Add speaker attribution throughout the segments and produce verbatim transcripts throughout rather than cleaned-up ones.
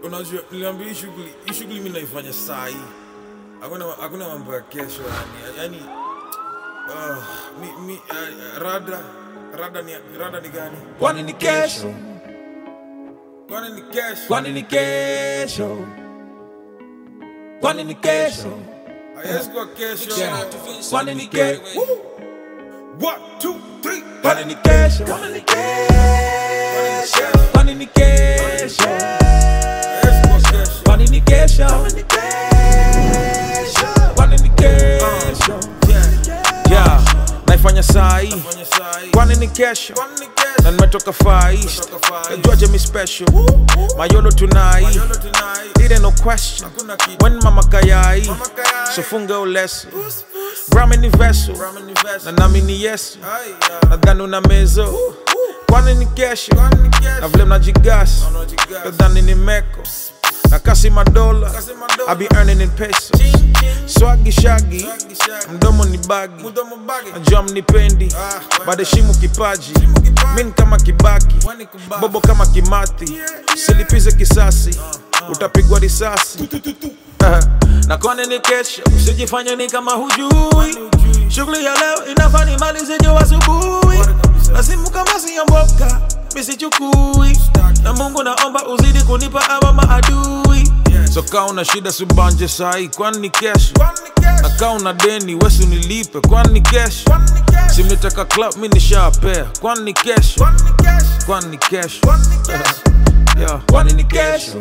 Speaker 1: unajua niliambia shughuli, shughuli mimi naifanya saa hii. Hakuna hakuna mambo ya kesho yani. Yaani uh, mi, mi uh, rada rada ni rada ni gani?
Speaker 2: Kwani ni kesho?
Speaker 1: Kwani ni kesho?
Speaker 2: Kwani ni kesho? Kwani ni kesho?
Speaker 1: Yes, kwa kesho.
Speaker 2: Kwani ni kesho?
Speaker 1: One, two, three.
Speaker 2: Kwani ni kesho? Kwani ni kesho? Kwani ni kesho?
Speaker 1: Yes, kwa kesho.
Speaker 2: Kwani ni kesho? Kwani ni kesho? Yeah, naifanya saa hii. Kwani ni kesho? Na nimetoka Far East. Najua Jimmy special. Mayolo tonight. It ain't no question. When mama kayai. So funga uleso. Brahmi ni vessel. Na nami ni yesu. Nadhani una mezo. Kwani ni kesho? Na vile mnajigasi. Nadhani ni meko. Na kasi madola, I be earning in pesos. Swaggy shaggy, mdomo ni baggy. Najua mnipendi, badeshimu kipaji. Min kama Kibaki, bobo kama Kimathi. Silipize kisasi, utapigwa risasi. Na kwani ni kesho, usijifanye ni kama hujui. Shughuli ya leo inafaa nimalize jo asubuhi. Na simu kama siyamboka, misichukui. Na Mungu naomba uzidi kunipa ama maadui. So kaa una shida subanje sahi, kwani ni kesho? Na kaa una deni wesu nilipe, kwani ni kesho? Simnitaka club mi nishapea, kwani ni kesho? Kwani ni kesho? Yeah. Kwani ni kesho?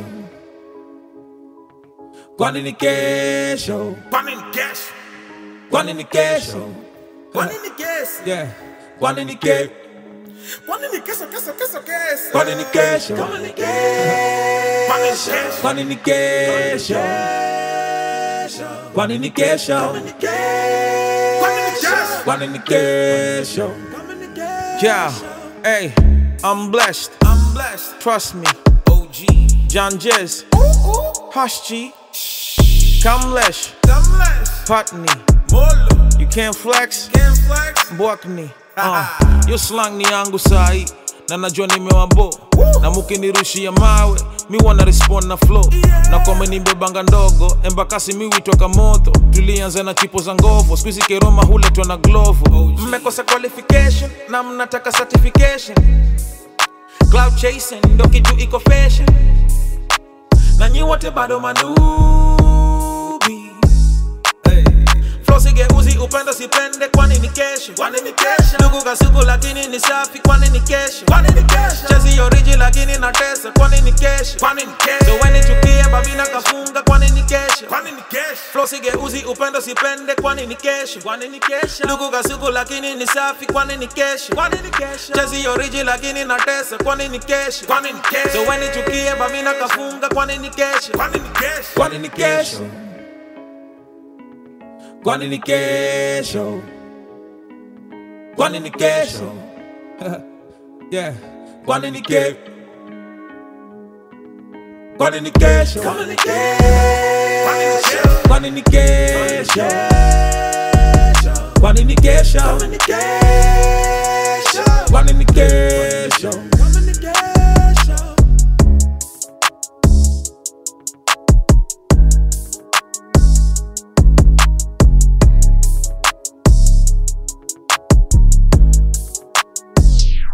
Speaker 2: Kwani ni kesho?
Speaker 1: Kwani ni kesho?
Speaker 2: Kwani ni kesho?
Speaker 1: Kwani ni kesho?
Speaker 2: Yeah. Kwani ni kesho?
Speaker 1: Kwani ni kesho, kesho, kesho, kesho?
Speaker 2: Kwani ni kesho?
Speaker 1: Kwani ni kesho?
Speaker 2: Kwani ni kesho? Kwani ni kesho?
Speaker 1: Kwani ni kesho?
Speaker 2: Kwani ni kesho? Yeah, hey, I'm blessed.
Speaker 1: I'm blessed.
Speaker 2: Trust me.
Speaker 1: O G.
Speaker 2: John Jez. Hush G. Kamlesh.
Speaker 1: Kamlesh.
Speaker 2: Patni.
Speaker 1: Molo.
Speaker 2: You can't flex.
Speaker 1: Can't flex.
Speaker 2: Mbwakni. Uh, yo slang ni yangu sahi. Na najua nimewabo. Na mukinirushia mawe mi wana respond na flow. Na kwa menibebanga ndogo embakasi mi witoka moto. Tulianza na chipo za ngovo, squeezy keroma huletwa na glovo. Mmekosa qualification na mnataka certification. Cloud chasing ndo kitu iko fashion. Na nyi wote bado manubi. Flow sigeuzi upenda sipende, kwani ni kesho? Kwani ni kesho? Ndugu kasuku lakini ni safi, kwani ni kesho? Kwani ni kesho? Chezi origi lakini na tesa, kwani ni kesho? Kwani ni kesho? So when nichukie babina kafunga, kwani ni kesho? Kwani ni kesho? Flow sigeuzi upenda sipende, kwani ni kesho? Kwani ni kesho? Ndugu kasuku lakini ni safi, kwani ni kesho? Kwani ni kesho? Chezi origi lakini na tesa, kwani ni kesho? Kwani ni kesho? So when nichukie babina kafunga, kwani ni kesho? Kwani ni kesho? Kwani ni kesho? Kwani ni kesho? Kwani ni kesho? Yeah. Kwani ni kesho? Kwani ni kesho? Kwani ni kesho? Kwani ni kesho? Kwani ni kesho?